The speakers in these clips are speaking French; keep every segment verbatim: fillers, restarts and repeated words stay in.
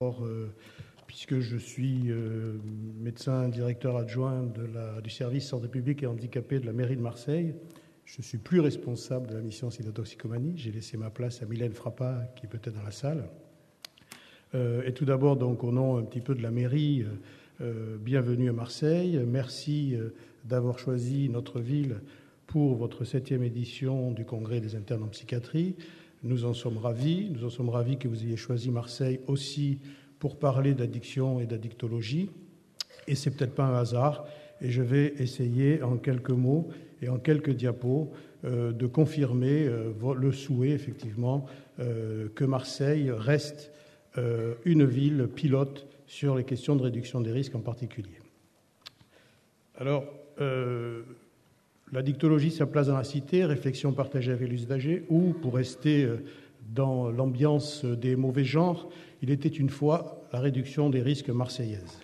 d'abord, euh, puisque je suis euh, médecin directeur adjoint de la, du service santé publique et handicapé de la mairie de Marseille, je ne suis plus responsable de la mission sida-toxicomanie. J'ai laissé ma place à Mylène Frappa, qui est peut-être dans la salle. Euh, et tout d'abord, donc, au nom un petit peu de la mairie, euh, bienvenue à Marseille. Merci euh, d'avoir choisi notre ville pour votre septième édition du Congrès des internes en psychiatrie. Nous en sommes ravis. Nous en sommes ravis que vous ayez choisi Marseille aussi pour parler d'addiction et d'addictologie. Et c'est peut-être pas un hasard. Et je vais essayer en quelques mots et en quelques diapos euh, de confirmer euh, le souhait, effectivement, euh, que Marseille reste euh, une ville pilote sur les questions de réduction des risques en particulier. Alors, euh, l'addictologie, sa place dans la cité, réflexion partagée avec les usagers, ou, pour rester dans l'ambiance des mauvais genres, il était une fois la réduction des risques marseillaise.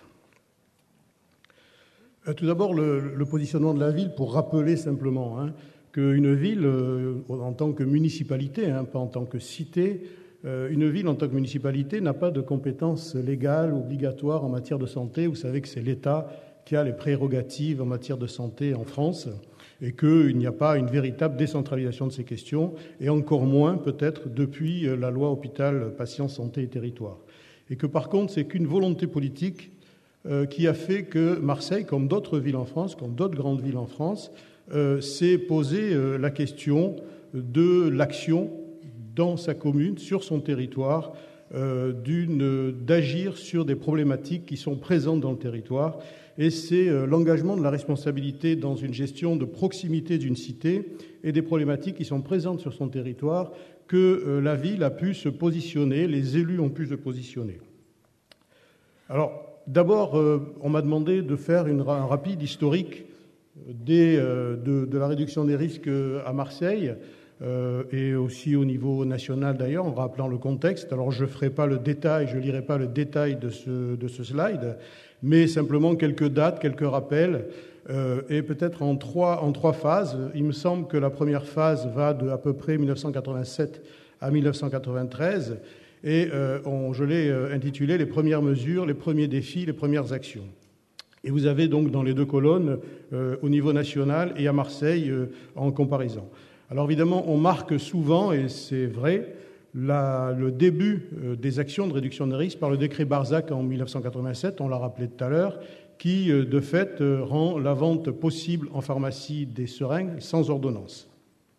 Tout d'abord, le, le positionnement de la ville, pour rappeler simplement hein, qu'une ville, euh, en tant que municipalité, hein, pas en tant que cité, euh, une ville en tant que municipalité n'a pas de compétences légales obligatoires en matière de santé. Vous savez que c'est l'État qui a les prérogatives en matière de santé en France et qu'il n'y a pas une véritable décentralisation de ces questions, et encore moins peut-être depuis la loi hôpital, patient, santé et territoire. Et que par contre, c'est qu'une volonté politique euh, qui a fait que Marseille, comme d'autres villes en France, comme d'autres grandes villes en France, euh, s'est posé euh, la question de l'action dans sa commune, sur son territoire, euh, d'une, d'agir sur des problématiques qui sont présentes dans le territoire. Et c'est euh, l'engagement de la responsabilité dans une gestion de proximité d'une cité et des problématiques qui sont présentes sur son territoire que euh, la ville a pu se positionner, les élus ont pu se positionner. Alors, d'abord, euh, on m'a demandé de faire une, un rapide historique des, euh, de, de la réduction des risques à Marseille, euh, et aussi au niveau national d'ailleurs, en rappelant le contexte. Alors, je ne ferai pas le détail, je ne lirai pas le détail de ce, de ce slide, mais simplement quelques dates, quelques rappels, euh, et peut-être en trois, en trois phases. Il me semble que la première phase va de à peu près mille neuf cent quatre-vingt-sept à mille neuf cent quatre-vingt-treize, et euh, on, je l'ai intitulé « Les premières mesures, les premiers défis, les premières actions ». Et vous avez donc dans les deux colonnes, euh, au niveau national et à Marseille, euh, en comparaison. Alors évidemment, on marque souvent, et c'est vrai, La, le début euh, des actions de réduction des risques par le décret Barzac en mille neuf cent quatre-vingt-sept, on l'a rappelé tout à l'heure, qui euh, de fait euh, rend la vente possible en pharmacie des seringues sans ordonnance.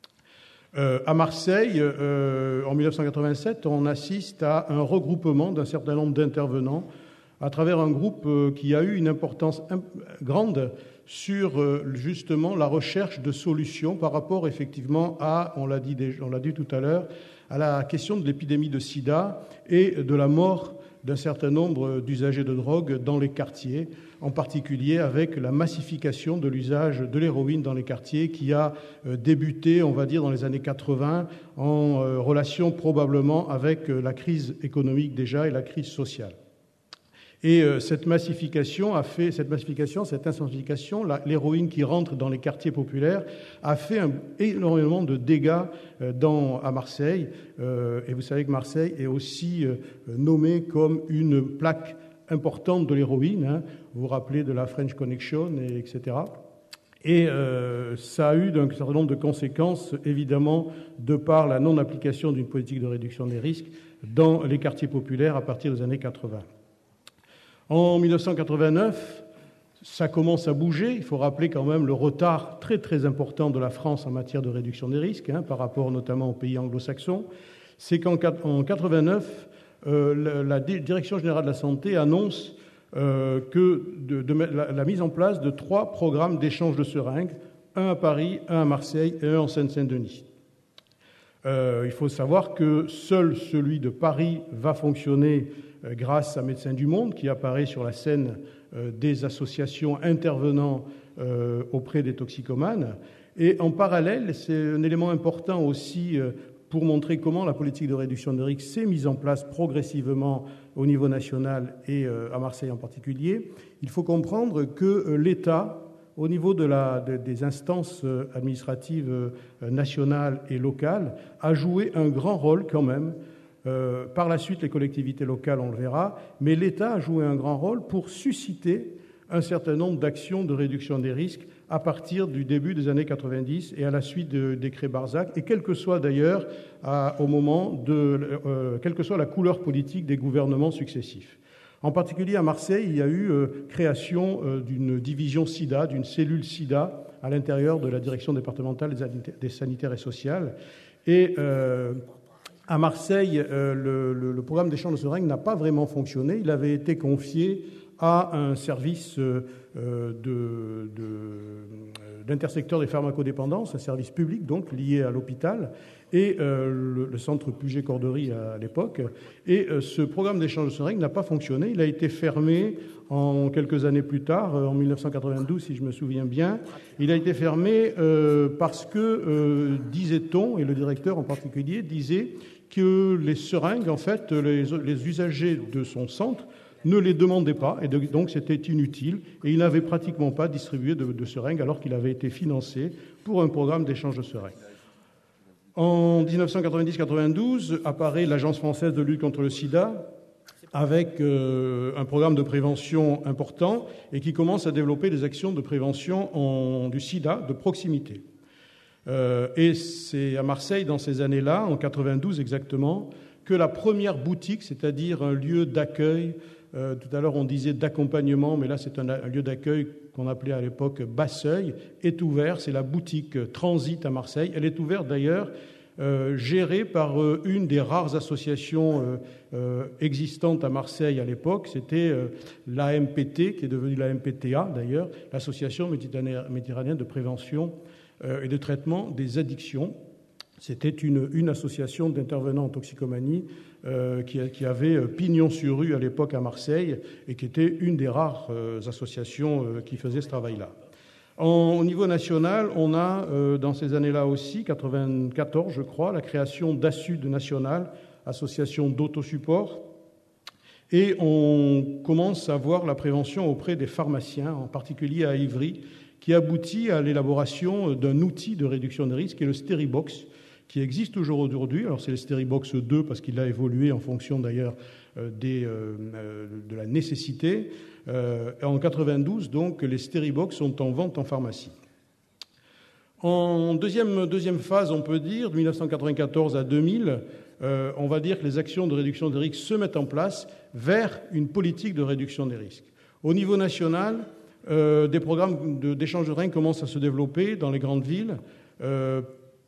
Euh, à Marseille, euh, en mille neuf cent quatre-vingt-sept, on assiste à un regroupement d'un certain nombre d'intervenants à travers un groupe euh, qui a eu une importance imp- grande sur euh, justement la recherche de solutions par rapport effectivement à, on l'a dit, on l'a dit tout à l'heure, à la question de l'épidémie de sida et de la mort d'un certain nombre d'usagers de drogue dans les quartiers, en particulier avec la massification de l'usage de l'héroïne dans les quartiers qui a débuté, on va dire, dans les années quatre-vingts, en relation probablement avec la crise économique déjà et la crise sociale. Et euh, cette massification a fait, cette massification, cette intensification, la, l'héroïne qui rentre dans les quartiers populaires a fait un, énormément de dégâts euh, dans, à Marseille. Euh, et vous savez que Marseille est aussi euh, nommée comme une plaque importante de l'héroïne. Hein. Vous vous rappelez de la French Connection, et, etc. Et euh, ça a eu un certain nombre de conséquences, évidemment, de par la non-application d'une politique de réduction des risques dans les quartiers populaires à partir des années quatre-vingts. En mille neuf cent quatre-vingt-neuf, ça commence à bouger. Il faut rappeler quand même le retard très très important de la France en matière de réduction des risques, hein, par rapport notamment aux pays anglo-saxons. C'est qu'en quatre-vingt-neuf, euh, la, la Direction générale de la santé annonce euh, que de, de la, la mise en place de trois programmes d'échange de seringues, un à Paris, un à Marseille et un en Seine-Saint-Denis. Euh, il faut savoir que seul celui de Paris va fonctionner euh, grâce à Médecins du Monde, qui apparaît sur la scène euh, des associations intervenant euh, auprès des toxicomanes. Et en parallèle, c'est un élément important aussi euh, pour montrer comment la politique de réduction de risque s'est mise en place progressivement au niveau national et euh, à Marseille en particulier. Il faut comprendre que euh, l'État, au niveau de la, de, des instances administratives nationales et locales, a joué un grand rôle quand même Euh, par la suite, les collectivités locales, on le verra, mais l'État a joué un grand rôle pour susciter un certain nombre d'actions de réduction des risques à partir du début des années quatre-vingt-dix et à la suite du décret Barzac, et quel que soit d'ailleurs à, au moment de, euh, quelle que soit la couleur politique des gouvernements successifs. En particulier à Marseille, il y a eu euh, création euh, d'une division SIDA, d'une cellule SIDA à l'intérieur de la direction départementale des sanitaires et sociales. Et euh, à Marseille, euh, le, le, le programme d'échange de seringues n'a pas vraiment fonctionné. Il avait été confié à un service euh, de, de, d'intersecteur des pharmacodépendances, un service public donc lié à l'hôpital, et euh, le, le centre Puget-Corderie à l'époque. Et euh, ce programme d'échange de seringues n'a pas fonctionné. Il a été fermé en quelques années plus tard, en mille neuf cent quatre-vingt-douze, si je me souviens bien. Il a été fermé euh, parce que, euh, disait-on, et le directeur en particulier disait que les seringues, en fait, les, les usagers de son centre ne les demandait pas, et donc c'était inutile, et il n'avait pratiquement pas distribué de, de seringues alors qu'il avait été financé pour un programme d'échange de seringues. En dix-neuf cent quatre-vingt-dix quatre-vingt-douze apparaît l'Agence française de lutte contre le sida avec euh, un programme de prévention important et qui commence à développer des actions de prévention en, du sida de proximité. Euh, et c'est à Marseille, dans ces années-là, en quatre-vingt-douze exactement, que la première boutique, c'est-à-dire un lieu d'accueil, Euh, tout à l'heure, on disait d'accompagnement, mais là, c'est un, un lieu d'accueil qu'on appelait à l'époque Basseuil, est ouvert. C'est la boutique Transit à Marseille. Elle est ouverte, d'ailleurs, euh, gérée par euh, une des rares associations euh, euh, existantes à Marseille à l'époque. C'était euh, l'A M P T, qui est devenue l'A M P T A, d'ailleurs, l'Association méditerranéenne de prévention euh, et de traitement des addictions. C'était une, une association d'intervenants en toxicomanie euh, qui, qui avait pignon sur rue à l'époque à Marseille et qui était une des rares euh, associations euh, qui faisait ce travail-là. En, au niveau national, on a euh, dans ces années-là aussi, quatre-vingt-quatorze je crois, la création d'ASSUD National, association d'autosupport, et on commence à voir la prévention auprès des pharmaciens, en particulier à Ivry, qui aboutit à l'élaboration d'un outil de réduction des risques qui est le Steribox, qui existe toujours aujourd'hui. Alors c'est le Steribox deux parce qu'il a évolué en fonction d'ailleurs des, euh, de la nécessité. Euh, en quatre-vingt-douze, donc, les Steribox sont en vente en pharmacie. En deuxième, deuxième phase, on peut dire, de mille neuf cent quatre-vingt-quatorze à deux mille, euh, on va dire que les actions de réduction des risques se mettent en place vers une politique de réduction des risques. Au niveau national, euh, des programmes de, d'échange de seringues commencent à se développer dans les grandes villes, euh,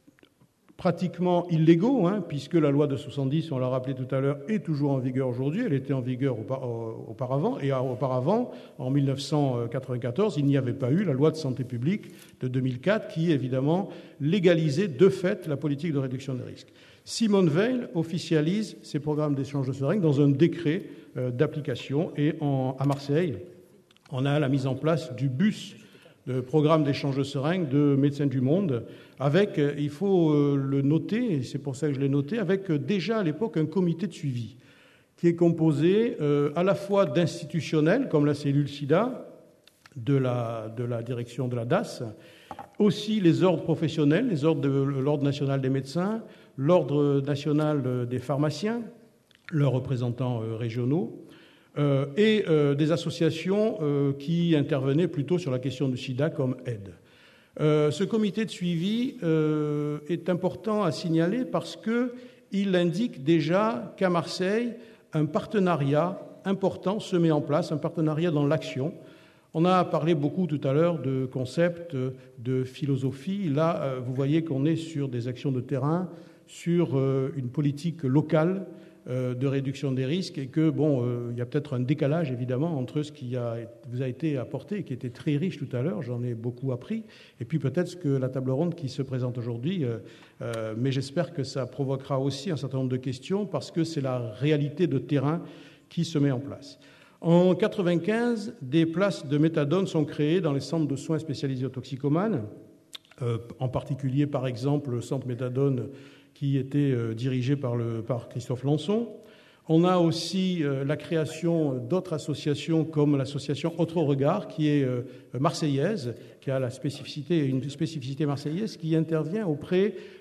pratiquement illégaux, hein, puisque la loi de soixante-dix, on l'a rappelé tout à l'heure, est toujours en vigueur aujourd'hui. Elle était en vigueur auparavant. Et auparavant, en mille neuf cent quatre-vingt-quatorze, il n'y avait pas eu la loi de santé publique de deux mille quatre qui, évidemment, légalisait de fait la politique de réduction des risques. Simone Veil officialise ces programmes d'échange de seringues dans un décret euh, d'application. Et en, à Marseille, on a la mise en place du B U S, de programme d'échange de seringues de Médecins du Monde, avec, il faut le noter, et c'est pour ça que je l'ai noté, avec déjà à l'époque un comité de suivi qui est composé euh, à la fois d'institutionnels, comme la cellule SIDA, de la, de la direction de la D A S, aussi les ordres professionnels, les ordres de l'Ordre national des médecins, l'Ordre national des pharmaciens, leurs représentants euh, régionaux, Euh, et euh, des associations euh, qui intervenaient plutôt sur la question du sida comme aide. Euh, ce comité de suivi euh, est important à signaler parce qu'il indique déjà qu'à Marseille, un partenariat important se met en place, un partenariat dans l'action. On a parlé beaucoup tout à l'heure de concepts, de philosophie. Là, euh, vous voyez qu'on est sur des actions de terrain, sur euh, une politique locale de réduction des risques et que, bon, euh, il y a peut-être un décalage, évidemment, entre ce qui a, vous a été apporté et qui était très riche tout à l'heure, j'en ai beaucoup appris, et puis peut-être ce que la table ronde qui se présente aujourd'hui, euh, euh, mais j'espère que ça provoquera aussi un certain nombre de questions parce que c'est la réalité de terrain qui se met en place. En quatre-vingt-quinze, des places de méthadone sont créées dans les centres de soins spécialisés aux toxicomanes, euh, en particulier, par exemple, le centre méthadone qui était euh, dirigé par, le, par Christophe Lançon. On a aussi euh, la création d'autres associations comme l'association Autre Regard, qui est euh, marseillaise, qui a la spécificité, une spécificité marseillaise, qui intervient auprès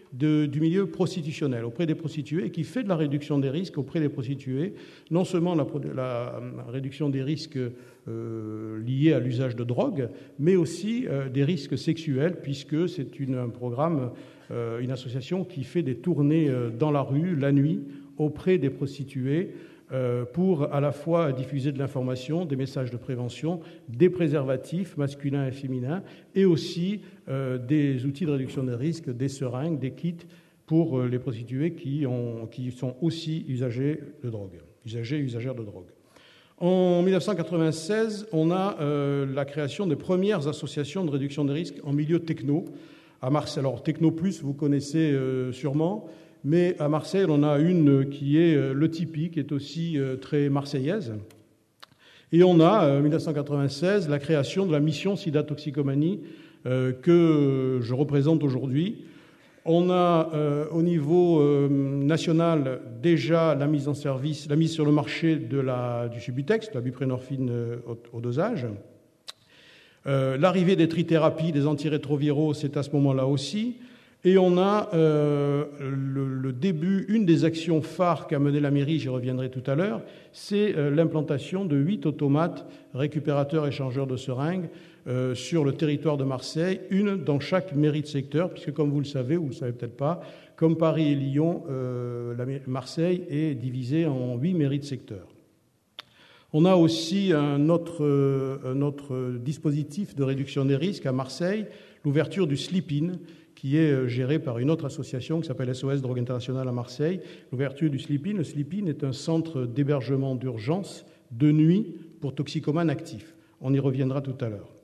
de, du milieu prostitutionnel, auprès des prostituées, et qui fait de la réduction des risques auprès des prostituées, non seulement la, la, la réduction des risques euh, liés à l'usage de drogue, mais aussi euh, des risques sexuels, puisque c'est une, un programme, euh, une association qui fait des tournées euh, dans la rue, la nuit, auprès des prostituées, euh, pour à la fois diffuser de l'information, des messages de prévention, des préservatifs masculins et féminins, et aussi euh, des outils de réduction des risques, des seringues, des kits pour les prostituées qui, ont, qui sont aussi usagers de drogue, usagers et usagères de drogue. En mille neuf cent quatre-vingt-seize, on a euh, la création des premières associations de réduction des risques en milieu techno à Marseille. Alors, Techno Plus, vous connaissez euh, sûrement, mais à Marseille, on a une qui est euh, le Tipeee, qui est aussi euh, très marseillaise. Et on a, en euh, mille neuf cent quatre-vingt-seize, la création de la mission SIDA-Toxicomanie euh, que je représente aujourd'hui. On a euh, au niveau euh, national déjà la mise en service, la mise sur le marché de la, du Subutex, de la buprenorphine euh, au, au dosage. Euh, l'arrivée des trithérapies, des antirétroviraux, c'est à ce moment-là aussi. Et on a euh, le, le début, une des actions phares qu'a mené la mairie, j'y reviendrai tout à l'heure, c'est euh, l'implantation de huit automates récupérateurs échangeurs de seringues euh, sur le territoire de Marseille, une dans chaque mairie de secteur, puisque comme vous le savez, ou vous ne le savez peut-être pas, comme Paris et Lyon, euh, la, Marseille est divisée en huit mairies de secteur. On a aussi un autre, un autre dispositif de réduction des risques à Marseille, l'ouverture du Sleep-In, qui est géré par une autre association qui s'appelle S O S Drogue Internationale à Marseille. L'ouverture du Sleep-In, le Sleep-In est un centre d'hébergement d'urgence de nuit pour toxicomanes actifs. On y reviendra tout à l'heure.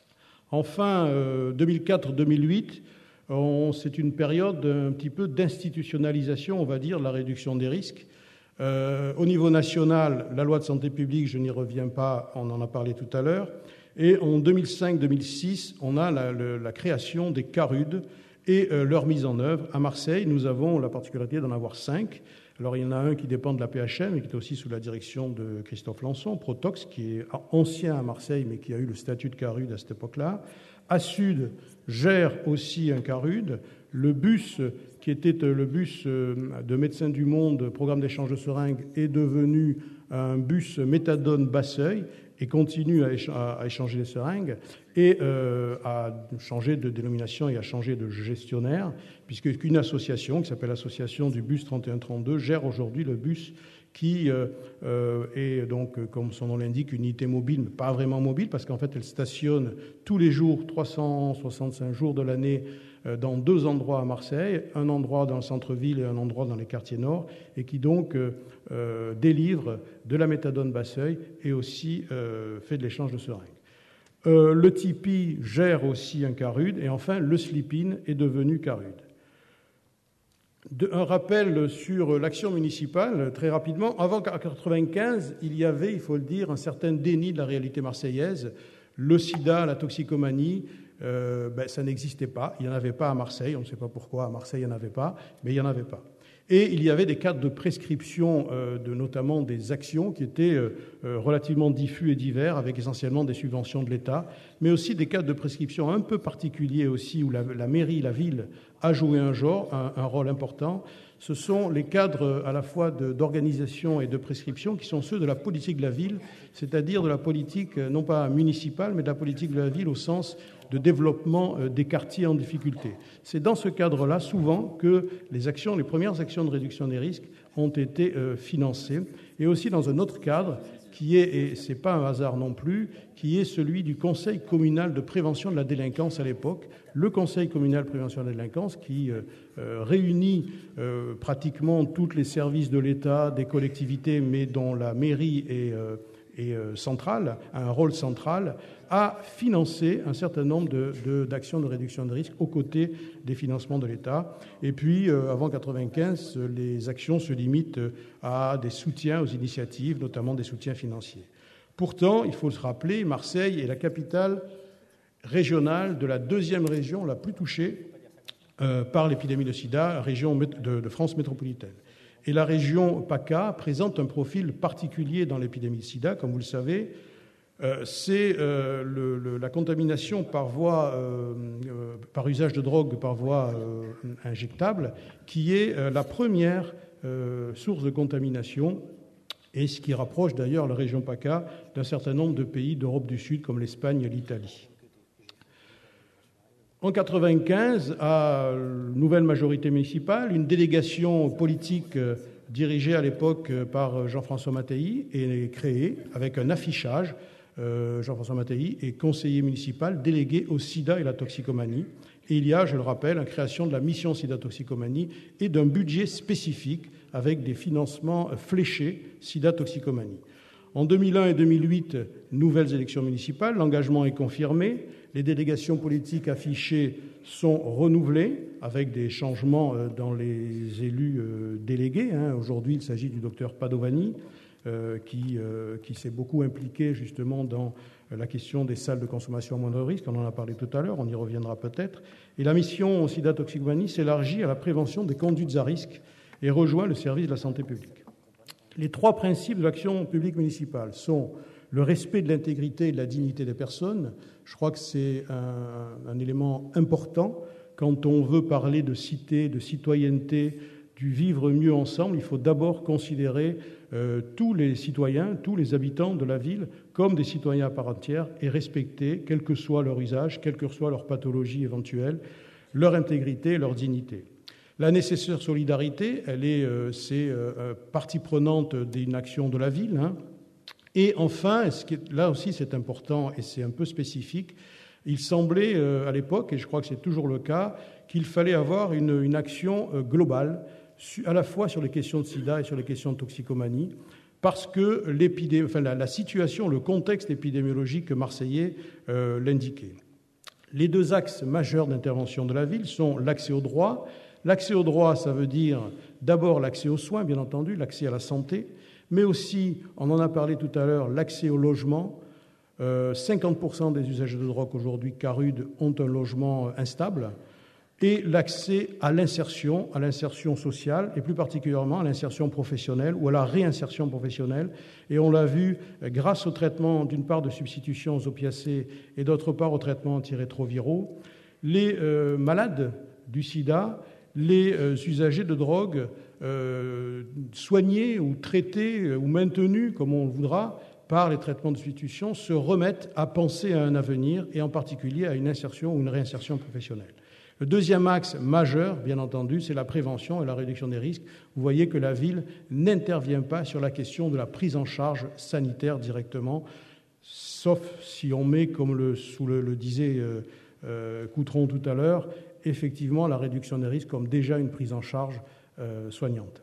Enfin, deux mille quatre deux mille huit, c'est une période un petit peu d'institutionnalisation, on va dire, de la réduction des risques. Euh, au niveau national, la loi de santé publique, je n'y reviens pas, on en a parlé tout à l'heure. Et en deux mille cinq deux mille six, on a la, la, la création des CARUD et euh, leur mise en œuvre. À Marseille, nous avons la particularité d'en avoir cinq. Alors, il y en a un qui dépend de la P H M et qui est aussi sous la direction de Christophe Lançon, Protox, qui est ancien à Marseille, mais qui a eu le statut de CARUD à cette époque-là. Assud gère aussi un CARUD. Le bus, qui était le bus de Médecins du Monde, programme d'échange de seringues, est devenu un bus méthadone Basseuil et continue à échanger les seringues et euh, à changer de dénomination et à changer de gestionnaire, puisqu'une association qui s'appelle l'Association du bus trente et un trente-deux gère aujourd'hui le bus qui euh, euh, est donc, comme son nom l'indique, une unité mobile, mais pas vraiment mobile, parce qu'en fait, elle stationne tous les jours, trois cent soixante-cinq jours de l'année, euh, dans deux endroits à Marseille, un endroit dans le centre-ville et un endroit dans les quartiers nord, et qui donc euh, euh, délivre de la méthadone Basseuil et aussi euh, fait de l'échange de seringues. Euh, le Tipeee gère aussi un CARUD, et enfin, le Sleep-In est devenu CARUD. De, un rappel sur l'action municipale, très rapidement. Avant mille neuf cent quatre-vingt-quinze, il y avait, il faut le dire, un certain déni de la réalité marseillaise. Le sida, la toxicomanie, euh, ben, ça n'existait pas. Il n'y en avait pas à Marseille. On ne sait pas pourquoi à Marseille, il n'y en avait pas, mais il n'y en avait pas. Et il y avait des cadres de prescription, euh, de, notamment des actions qui étaient euh, relativement diffus et divers, avec essentiellement des subventions de l'État, mais aussi des cadres de prescription un peu particuliers aussi, où la, la mairie, la ville, a joué un, genre, un, un rôle important. Ce sont les cadres à la fois de, d'organisation et de prescription qui sont ceux de la politique de la ville, c'est-à-dire de la politique non pas municipale, mais de la politique de la ville au sens de développement des quartiers en difficulté. C'est dans ce cadre-là, souvent, que les actions, les premières actions de réduction des risques ont été euh, financées, et aussi dans un autre cadre qui est, et ce n'est pas un hasard non plus, qui est celui du Conseil communal de prévention de la délinquance à l'époque, le Conseil communal de prévention de la délinquance qui euh, euh, réunit euh, pratiquement tous les services de l'État, des collectivités, mais dont la mairie est... Euh, et euh, centrale, a un rôle central, a financé un certain nombre de, de, d'actions de réduction de risque aux côtés des financements de l'État. Et puis, euh, avant mille neuf cent quatre-vingt-quinze, les actions se limitent à des soutiens aux initiatives, notamment des soutiens financiers. Pourtant, il faut se rappeler, Marseille est la capitale régionale de la deuxième région la plus touchée euh, par l'épidémie de sida, la région de, de France métropolitaine. Et la région PACA présente un profil particulier dans l'épidémie de sida, comme vous le savez. Euh, c'est euh, le, le, la contamination par voie, euh, euh, par usage de drogue par voie euh, injectable, qui est euh, la première euh, source de contamination, et ce qui rapproche d'ailleurs la région PACA d'un certain nombre de pays d'Europe du Sud, comme l'Espagne et l'Italie. En mille neuf cent quatre-vingt-quinze, à nouvelle majorité municipale, une délégation politique euh, dirigée à l'époque par Jean-François Mattei est créée avec un affichage. Euh, Jean-François Mattei est conseiller municipal délégué au sida et la toxicomanie. Et il y a, je le rappelle, la création de la mission sida-toxicomanie et d'un budget spécifique avec des financements fléchés sida-toxicomanie. En deux mille un et deux mille huit, nouvelles élections municipales, l'engagement est confirmé, les délégations politiques affichées sont renouvelées avec des changements dans les élus délégués. Aujourd'hui, il s'agit du docteur Padovani, Euh, qui, euh, qui s'est beaucoup impliqué justement dans la question des salles de consommation à moindre risque. On en a parlé tout à l'heure, on y reviendra peut-être. Et la mission sida-toxicomanie s'élargit à la prévention des conduites à risque et rejoint le service de la santé publique. Les trois principes de l'action publique municipale sont le respect de l'intégrité et de la dignité des personnes. Je crois que c'est un, un élément important quand on veut parler de cité, de citoyenneté, du vivre mieux ensemble. Il faut d'abord considérer euh, tous les citoyens, tous les habitants de la ville comme des citoyens à part entière et respecter, quel que soit leur usage, quelle que soit leur pathologie éventuelle, leur intégrité, leur dignité. La nécessaire solidarité, elle est, euh, c'est euh, partie prenante d'une action de la ville. Hein. Et enfin, ce qui est, là aussi c'est important et c'est un peu spécifique, il semblait euh, à l'époque, et je crois que c'est toujours le cas, qu'il fallait avoir une, une action euh, globale, à la fois sur les questions de sida et sur les questions de toxicomanie, parce que l'épidémie, enfin, la, la situation, le contexte épidémiologique marseillais euh, l'indiquait. Les deux axes majeurs d'intervention de la ville sont l'accès au droit. L'accès au droit, ça veut dire d'abord l'accès aux soins, bien entendu, l'accès à la santé, mais aussi, on en a parlé tout à l'heure, l'accès au logement. Euh, cinquante pour cent des usagers de drogue aujourd'hui, CARUD, ont un logement instable. Et l'accès à l'insertion, à l'insertion sociale, et plus particulièrement à l'insertion professionnelle ou à la réinsertion professionnelle. Et on l'a vu grâce au traitement, d'une part, de substitution aux opiacés et d'autre part au traitement antirétroviraux. Les euh, malades du sida, les euh, usagers de drogue euh, soignés ou traités euh, ou maintenus, comme on le voudra, par les traitements de substitution, se remettent à penser à un avenir et en particulier à une insertion ou une réinsertion professionnelle. Le deuxième axe majeur, bien entendu, c'est la prévention et la réduction des risques. Vous voyez que la ville n'intervient pas sur la question de la prise en charge sanitaire directement, sauf si on met, comme le, sous le, le disait euh, euh, Coutron tout à l'heure, effectivement la réduction des risques comme déjà une prise en charge euh, soignante.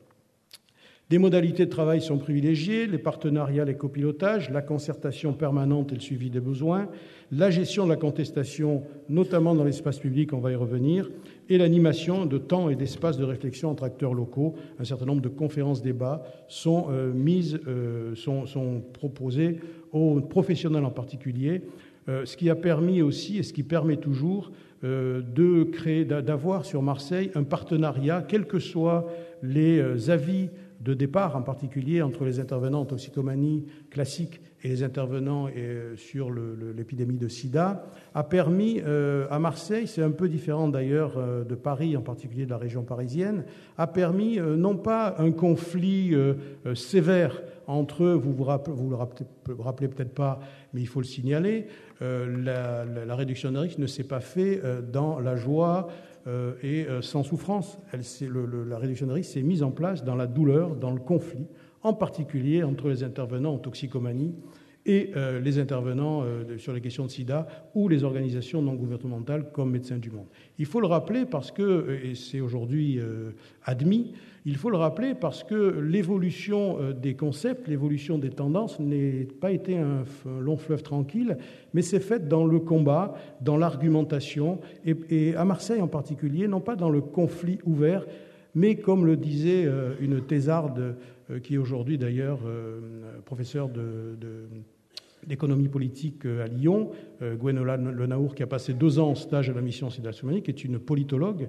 Des modalités de travail sont privilégiées, les partenariats, les copilotages, la concertation permanente et le suivi des besoins, la gestion de la contestation, notamment dans l'espace public, on va y revenir, et l'animation de temps et d'espace de réflexion entre acteurs locaux. Un certain nombre de conférences-débats sont euh, mises, euh, sont, sont proposées aux professionnels en particulier, euh, ce qui a permis aussi, et ce qui permet toujours, euh, de créer, d'avoir sur Marseille un partenariat, quels que soient les euh, avis de départ, en particulier entre les intervenants en toxicomanie classique et les intervenants sur le, le, l'épidémie de sida, a permis euh, à Marseille, c'est un peu différent d'ailleurs euh, de Paris, en particulier de la région parisienne, a permis euh, non pas un conflit euh, euh, sévère entre, vous vous, rappelez, vous le rappelez, rappelez peut-être pas, mais il faut le signaler, euh, la, la, la réduction des risques ne s'est pas faite euh, dans la joie euh, et euh, sans souffrance. Elle, le, le, la réduction des risques s'est mise en place dans la douleur, dans le conflit, en particulier entre les intervenants en toxicomanie et euh, les intervenants euh, sur les questions de sida ou les organisations non gouvernementales comme Médecins du Monde. Il faut le rappeler parce que, et c'est aujourd'hui euh, admis, il faut le rappeler parce que l'évolution euh, des concepts, l'évolution des tendances n'a pas été un, un long fleuve tranquille, mais c'est fait dans le combat, dans l'argumentation, et, et à Marseille en particulier, non pas dans le conflit ouvert, mais comme le disait euh, une thésarde euh, qui est aujourd'hui d'ailleurs euh, professeure de, de, d'économie politique à Lyon, euh, Gwenola Lenaour, qui a passé deux ans en stage à la mission sida-toxicomanie, qui est une politologue,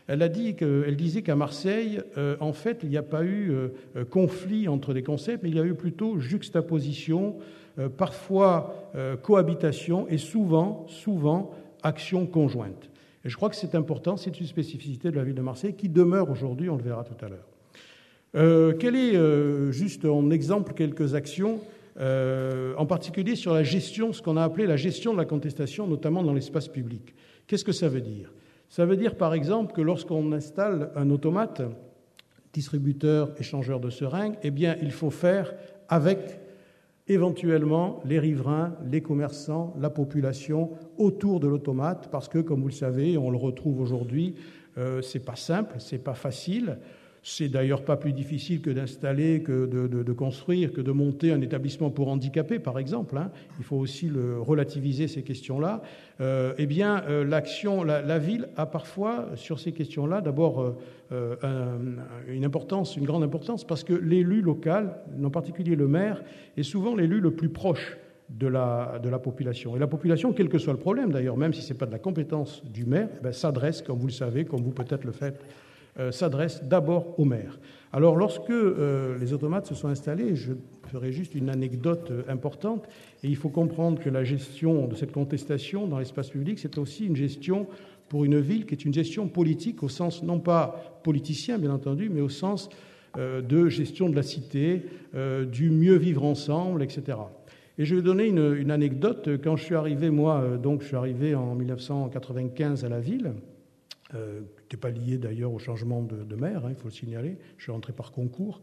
Elle a dit que, elle disait qu'à Marseille, euh, en fait, il n'y a pas eu euh, conflit entre les concepts, mais il y a eu plutôt juxtaposition, euh, parfois euh, cohabitation et souvent, souvent action conjointe. Et je crois que c'est important, c'est une spécificité de la ville de Marseille qui demeure aujourd'hui, on le verra tout à l'heure. Euh, quel est, euh, juste en exemple, quelques actions, euh, en particulier sur la gestion, ce qu'on a appelé la gestion de la contestation, notamment dans l'espace public. Qu'est-ce que ça veut dire ? Ça veut dire, par exemple, que lorsqu'on installe un automate, distributeur, échangeur de seringues, eh bien, il faut faire avec, éventuellement, les riverains, les commerçants, la population autour de l'automate, parce que, comme vous le savez, on le retrouve aujourd'hui, euh, c'est pas simple, c'est pas facile. C'est d'ailleurs pas plus difficile que d'installer, que de, de, de construire, que de monter un établissement pour handicapés, par exemple. Hein. Il faut aussi le, relativiser ces questions-là. Euh, eh bien, euh, l'action, la, la ville a parfois, sur ces questions-là, d'abord euh, un, une importance, une grande importance, parce que l'élu local, en particulier le maire, est souvent l'élu le plus proche de la, de la population. Et la population, quel que soit le problème d'ailleurs, même si ce n'est pas de la compétence du maire, eh bien, s'adresse, comme vous le savez, comme vous peut-être le faites, Euh, s'adresse d'abord au maire. Alors, lorsque euh, les automates se sont installés, je ferai juste une anecdote euh, importante, et il faut comprendre que la gestion de cette contestation dans l'espace public, c'est aussi une gestion pour une ville qui est une gestion politique, au sens non pas politicien, bien entendu, mais au sens euh, de gestion de la cité, euh, du mieux vivre ensemble, et cetera. Et je vais donner une, une anecdote. Quand je suis arrivé, moi, euh, donc je suis arrivé en mille neuf cent quatre-vingt-quinze à la ville, Euh, qui n'était pas lié d'ailleurs au changement de, de maire, hein, il faut le signaler. Je suis rentré par concours.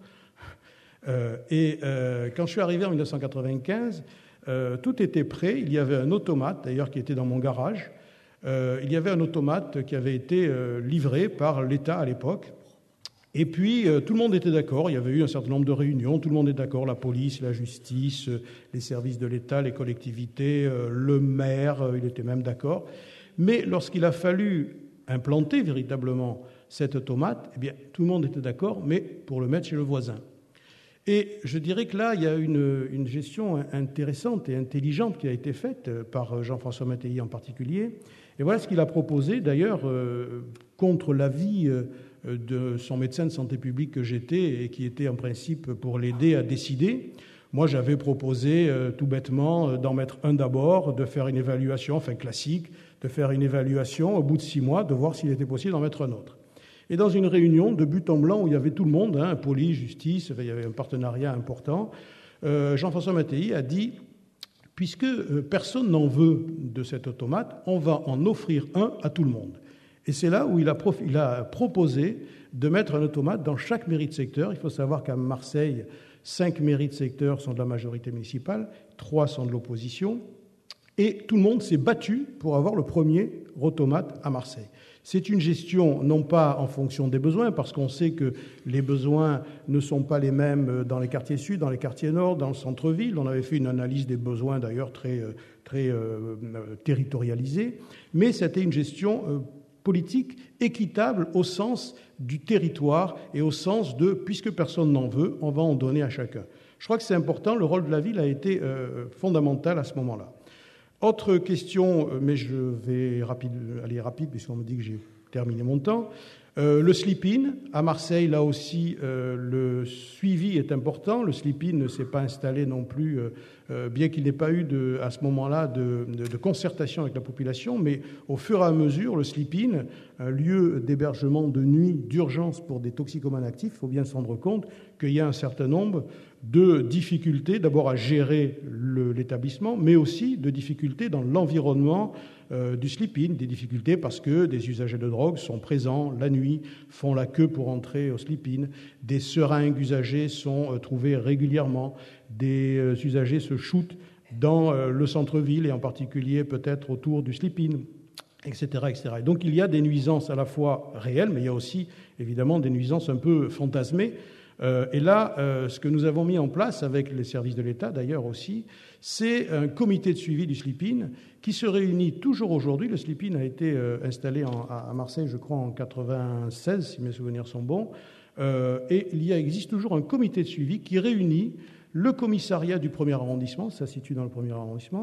Euh, et euh, quand je suis arrivé en mille neuf cent quatre-vingt-quinze, euh, tout était prêt. Il y avait un automate, d'ailleurs, qui était dans mon garage. Euh, il y avait un automate qui avait été euh, livré par l'État à l'époque. Et puis, euh, tout le monde était d'accord. Il y avait eu un certain nombre de réunions. Tout le monde est d'accord. La police, la justice, euh, les services de l'État, les collectivités, euh, le maire, euh, il était même d'accord. Mais lorsqu'il a fallu implanter véritablement cet automate, eh bien, tout le monde était d'accord, mais pour le mettre chez le voisin. Et je dirais que là, il y a une, une gestion intéressante et intelligente qui a été faite par Jean-François Mattei en particulier. Et voilà ce qu'il a proposé, d'ailleurs, euh, contre l'avis euh, de son médecin de santé publique que j'étais et qui était en principe pour l'aider à décider. Moi, j'avais proposé euh, tout bêtement euh, d'en mettre un d'abord, de faire une évaluation, enfin classique, de faire une évaluation au bout de six mois, de voir s'il était possible d'en mettre un autre. Et dans une réunion de but en blanc où il y avait tout le monde, hein, police, justice, enfin, il y avait un partenariat important, euh, Jean-François Mattei a dit, puisque euh, personne n'en veut de cet automate, on va en offrir un à tout le monde. Et c'est là où il a, prof... il a proposé de mettre un automate dans chaque mairie de secteur. Il faut savoir qu'à Marseille, cinq mairies de secteur sont de la majorité municipale, trois sont de l'opposition. Et tout le monde s'est battu pour avoir le premier automate à Marseille. C'est une gestion non pas en fonction des besoins, parce qu'on sait que les besoins ne sont pas les mêmes dans les quartiers sud, dans les quartiers nord, dans le centre-ville. On avait fait une analyse des besoins d'ailleurs très, très euh, territorialisée, mais c'était une gestion euh, politique équitable au sens du territoire et au sens de, puisque personne n'en veut, on va en donner à chacun. Je crois que c'est important, le rôle de la ville a été euh, fondamental à ce moment-là. Autre question, mais je vais rapide, aller rapide puisqu'on me dit que j'ai terminé mon temps. Euh, le sleep-in, à Marseille, là aussi, euh, le suivi est important. Le sleep-in ne s'est pas installé non plus, euh, euh, bien qu'il n'ait pas eu de, à ce moment-là de, de, de concertation avec la population, mais au fur et à mesure, le sleep-in, un lieu d'hébergement de nuit d'urgence pour des toxicomanes actifs, il faut bien se rendre compte qu'il y a un certain nombre de difficultés, d'abord à gérer le, l'établissement, mais aussi de difficultés dans l'environnement euh, du sleep-in, des difficultés parce que des usagers de drogue sont présents la nuit, font la queue pour entrer au sleep-in, des seringues usagées sont euh, trouvées régulièrement, des euh, usagers se shootent dans euh, le centre-ville et en particulier peut-être autour du sleep-in, et cetera, et cetera. Et donc il y a des nuisances à la fois réelles, mais il y a aussi évidemment des nuisances un peu fantasmées. Euh, et là, euh, ce que nous avons mis en place avec les services de l'État, d'ailleurs aussi, c'est un comité de suivi du sleep-in qui se réunit toujours aujourd'hui. Le sleep-in a été euh, installé en, à Marseille, je crois, en quatre-vingt-seize, si mes souvenirs sont bons. Euh, et il y a, existe toujours un comité de suivi qui réunit le commissariat du premier arrondissement, ça se situe dans le premier arrondissement,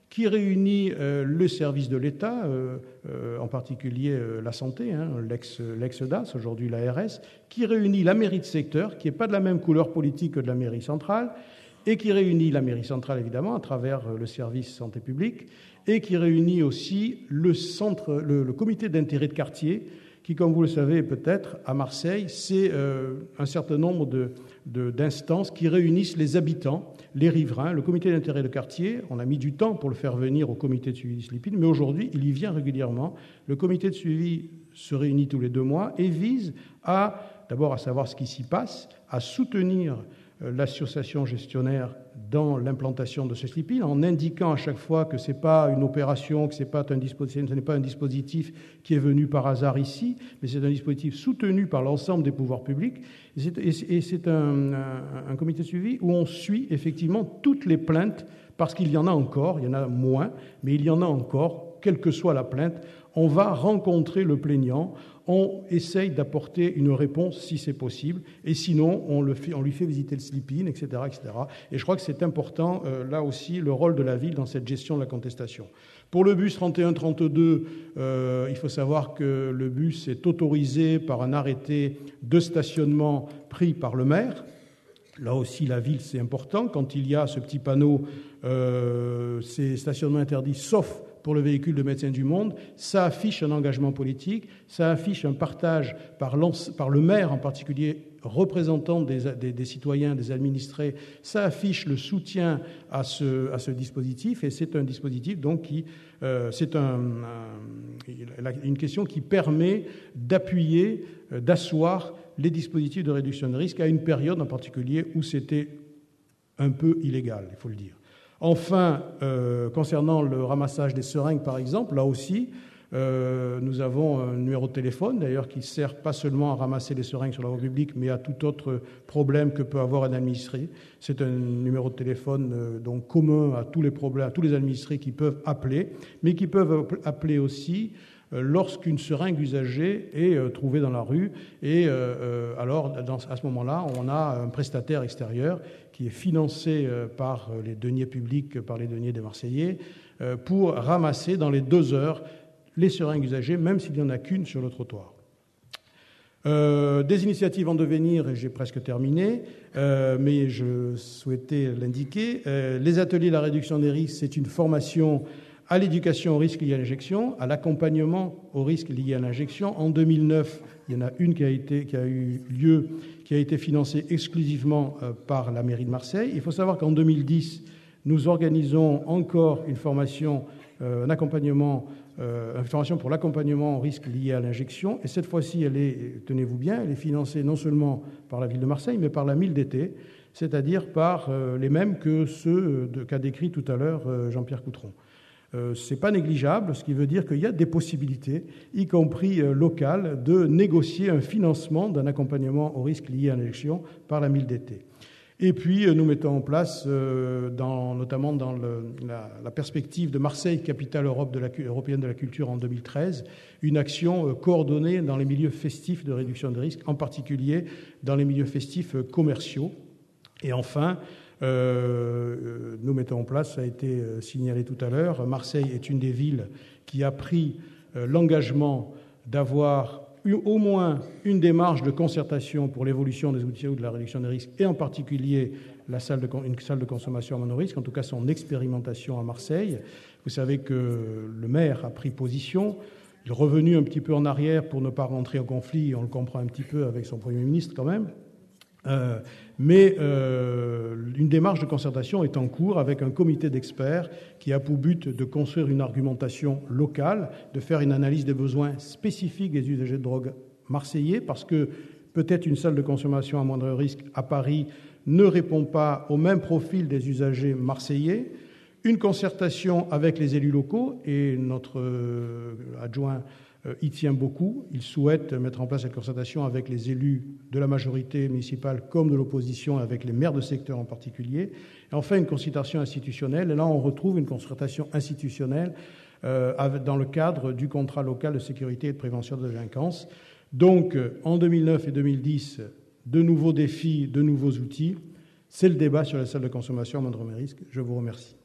qui réunit euh, le service de l'État, euh, euh, en particulier euh, la santé, hein, l'ex, l'ex-D A S, aujourd'hui l'A R S, qui réunit la mairie de secteur, qui n'est pas de la même couleur politique que de la mairie centrale, et qui réunit la mairie centrale, évidemment, à travers euh, le service santé publique, et qui réunit aussi le, centre, le, le comité d'intérêt de quartier, qui, comme vous le savez peut-être, à Marseille, c'est euh, un certain nombre de, de, d'instances qui réunissent les habitants, les riverains. Le comité d'intérêt de quartier, on a mis du temps pour le faire venir au comité de suivi du SLIPIN, mais aujourd'hui, il y vient régulièrement. Le comité de suivi se réunit tous les deux mois et vise à, d'abord, à savoir ce qui s'y passe, à soutenir l'association gestionnaire dans l'implantation de ce SLIPIN, en indiquant à chaque fois que ce n'est pas une opération, que c'est pas un dispositif, ce n'est pas un dispositif qui est venu par hasard ici, mais c'est un dispositif soutenu par l'ensemble des pouvoirs publics. Et c'est, et c'est un, un, un comité de suivi où on suit effectivement toutes les plaintes, parce qu'il y en a encore, il y en a moins, mais il y en a encore, quelle que soit la plainte. On va rencontrer le plaignant, on essaye d'apporter une réponse si c'est possible, et sinon on, le fait, on lui fait visiter le SLIPIN, et cetera, et cetera. Et je crois que c'est important, euh, là aussi, le rôle de la ville dans cette gestion de la contestation. Pour le bus trente et un trente-deux, euh, il faut savoir que le bus est autorisé par un arrêté de stationnement pris par le maire. Là aussi, la ville, c'est important. Quand il y a ce petit panneau, euh, c'est stationnement interdit, sauf pour le véhicule de Médecins du Monde, ça affiche un engagement politique, ça affiche un partage par, par le maire en particulier, représentant des, des, des citoyens, des administrés, ça affiche le soutien à ce, à ce dispositif, et c'est un dispositif donc qui, euh, c'est un, un, une question qui permet d'appuyer, d'asseoir les dispositifs de réduction de risque à une période en particulier où c'était un peu illégal, il faut le dire. Enfin, euh, concernant le ramassage des seringues, par exemple, là aussi, euh, nous avons un numéro de téléphone, d'ailleurs, qui sert pas seulement à ramasser les seringues sur la voie publique, mais à tout autre problème que peut avoir un administré. C'est un numéro de téléphone euh, donc commun à tous les problèmes, à tous les administrés qui peuvent appeler, mais qui peuvent appeler aussi euh, lorsqu'une seringue usagée est euh, trouvée dans la rue. Et euh, euh, alors, dans, à ce moment-là, on a un prestataire extérieur qui est financé par les deniers publics, par les deniers des Marseillais, pour ramasser dans les deux heures les seringues usagées, même s'il n'y en a qu'une sur le trottoir. Euh, des initiatives en devenir, et j'ai presque terminé, euh, mais je souhaitais l'indiquer. Euh, les ateliers de la réduction des risques, c'est une formation à l'éducation au risque lié à l'injection, à l'accompagnement au risque lié à l'injection. En deux mille neuf, il y en a une qui a, été, qui a eu lieu, qui a été financée exclusivement par la mairie de Marseille. Il faut savoir qu'en deux mille dix, nous organisons encore une formation, euh, un accompagnement, euh, une formation pour l'accompagnement au risque lié à l'injection. Et cette fois-ci, elle est, tenez-vous bien, elle est financée non seulement par la ville de Marseille, mais par la mille d'été, c'est-à-dire par euh, les mêmes que ceux de, qu'a décrit tout à l'heure euh, Jean-Pierre Coutron. Euh, ce n'est pas négligeable, ce qui veut dire qu'il y a des possibilités, y compris euh, locales, de négocier un financement d'un accompagnement au risque lié à l'injection par la mille d'été. Et puis, euh, nous mettons en place, euh, dans, notamment dans le, la, la perspective de Marseille, capitale Europe de la, européenne de la culture en deux mille treize, une action euh, coordonnée dans les milieux festifs de réduction de risque, en particulier dans les milieux festifs euh, commerciaux. Et enfin, Euh, nous mettons en place, ça a été signalé tout à l'heure, Marseille est une des villes qui a pris euh, l'engagement d'avoir eu au moins une démarche de concertation pour l'évolution des outils de la réduction des risques, et en particulier la salle de, une salle de consommation à monorisque, en tout cas son expérimentation à Marseille. Vous savez que le maire a pris position, il est revenu un petit peu en arrière pour ne pas rentrer en conflit, on le comprend un petit peu avec son Premier ministre quand même. Euh, mais euh, une démarche de concertation est en cours avec un comité d'experts qui a pour but de construire une argumentation locale, de faire une analyse des besoins spécifiques des usagers de drogue marseillais, parce que peut-être une salle de consommation à moindre risque à Paris ne répond pas au même profil des usagers marseillais. Une concertation avec les élus locaux, et notre euh, adjoint il tient beaucoup. Il souhaite mettre en place cette concertation avec les élus de la majorité municipale comme de l'opposition, avec les maires de secteur en particulier. Et enfin, une concertation institutionnelle. Et là, on retrouve une concertation institutionnelle euh, dans le cadre du contrat local de sécurité et de prévention de la délinquance. Donc, en deux mille neuf et deux mille dix, de nouveaux défis, de nouveaux outils. C'est le débat sur la salle de consommation à moindre risque. Je vous remercie.